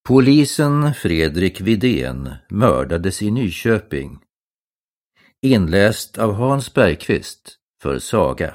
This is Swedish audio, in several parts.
Polisen Fredrik Widén mördades i Nyköping. Inläst av Hans Bergqvist för Saga.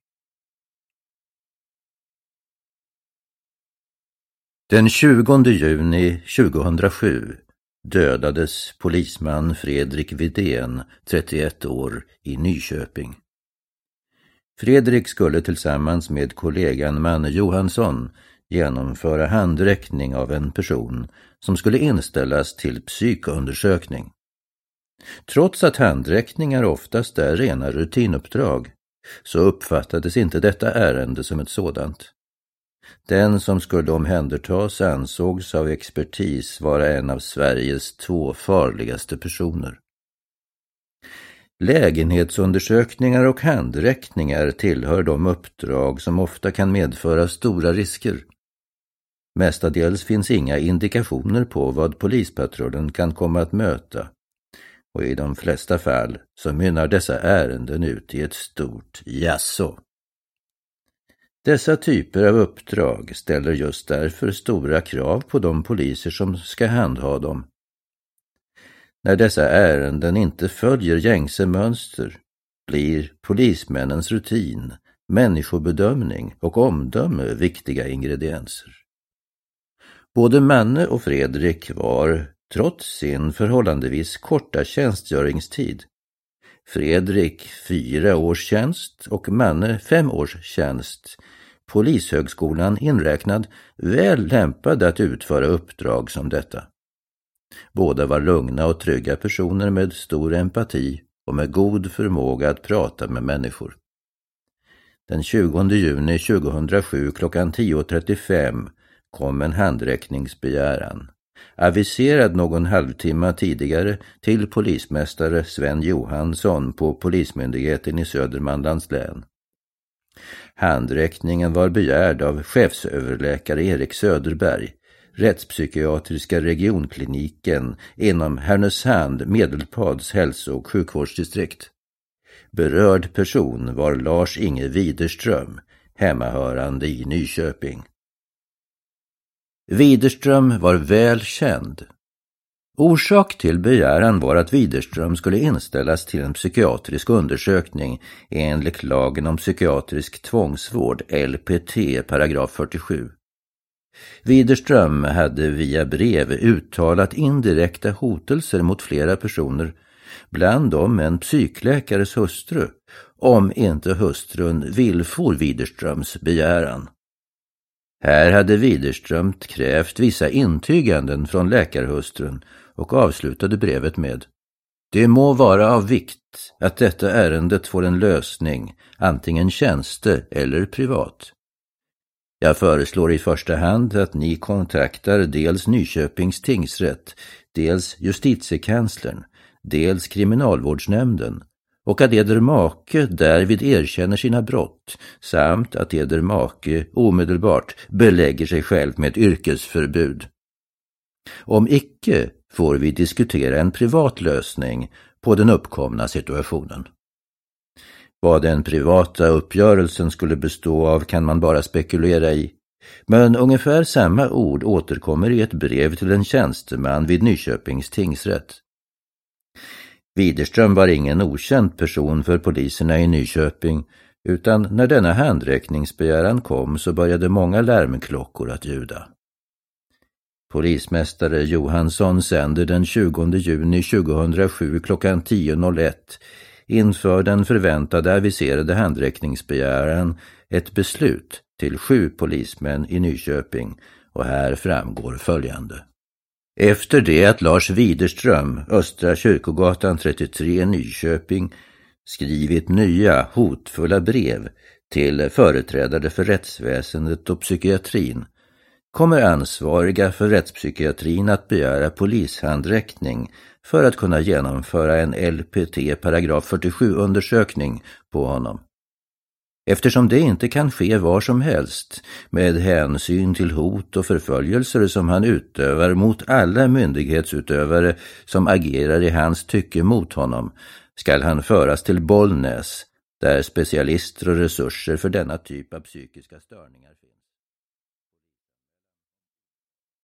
Den 20 juni 2007 dödades polisman Fredrik Widén, 31 år, i Nyköping. Fredrik skulle tillsammans med kollegan Manne Johansson genomföra handräckning av en person som skulle inställas till psykundersökning. Trots att handräckningar oftast är rena rutinuppdrag så uppfattades inte detta ärende som ett sådant. Den som skulle omhändertas ansågs av expertis vara en av Sveriges 2 farligaste personer. Lägenhetsundersökningar och handräckningar tillhör de uppdrag som ofta kan medföra stora risker. Mestadels finns inga indikationer på vad polispatrullen kan komma att möta, och i de flesta fall så mynnar dessa ärenden ut i ett stort jaså. Dessa typer av uppdrag ställer just därför stora krav på de poliser som ska handha dem. När dessa ärenden inte följer gängse mönster blir polismännens rutin, människobedömning och omdöme viktiga ingredienser. Både Manne och Fredrik var, trots sin förhållandevis korta tjänstgöringstid, Fredrik 4 års tjänst och Manne 5 års tjänst, Polishögskolan inräknad, väl lämpade att utföra uppdrag som detta. Båda var lugna och trygga personer med stor empati och med god förmåga att prata med människor. Den 20 juni 2007 klockan 10.35 kom en handräckningsbegäran, aviserad någon halvtimme tidigare till polismästare Sven Johansson på Polismyndigheten i Södermanlands län. Handräckningen var begärd av chefsöverläkare Erik Söderberg, rättspsykiatriska regionkliniken inom Härnösand Medelpads hälso- och sjukvårdsdistrikt. Berörd person var Lars-Inge Widerström, hemmahörande i Nyköping. Widerström var väl känd. Orsak till begäran var att Widerström skulle inställas till en psykiatrisk undersökning enligt lagen om psykiatrisk tvångsvård, LPT, paragraf 47. Widerström hade via brev uttalat indirekta hotelser mot flera personer, bland dem en psykläkares hustru, om inte hustrun villfor Widerströms begäran. Här hade Widerström krävt vissa intyganden från läkarhustrun och avslutade brevet med: "Det må vara av vikt att detta ärendet får en lösning, antingen tjänste eller privat. Jag föreslår i första hand att ni kontaktar dels Nyköpings tingsrätt, dels justitiekanslern, dels kriminalvårdsnämnden och att eder make därvid erkänner sina brott samt att eder make omedelbart belägger sig själv med yrkesförbud. Om icke får vi diskutera en privat lösning på den uppkomna situationen." Vad den privata uppgörelsen skulle bestå av kan man bara spekulera i, men ungefär samma ord återkommer i ett brev till en tjänsteman vid Nyköpings tingsrätt. Widerström var ingen okänd person för poliserna i Nyköping, utan när denna handräckningsbegäran kom så började många larmklockor att ljuda. Polismästare Johansson sänder den 20 juni 2007 klockan 10.01 inför den förväntade aviserade handräckningsbegäran ett beslut till 7 polismän i Nyköping, och här framgår följande. Efter det att Lars Widerström, Östra Kyrkogatan 33 Nyköping, skrivit nya hotfulla brev till företrädare för rättsväsendet och psykiatrin, kommer ansvariga för rättspsykiatrin att begära polishandräckning för att kunna genomföra en LPT paragraf 47 undersökning på honom. Eftersom det inte kan ske var som helst med hänsyn till hot och förföljelser som han utövar mot alla myndighetsutövare som agerar i hans tycke mot honom, skall han föras till Bollnäs, där specialister och resurser för denna typ av psykiska störningar finns.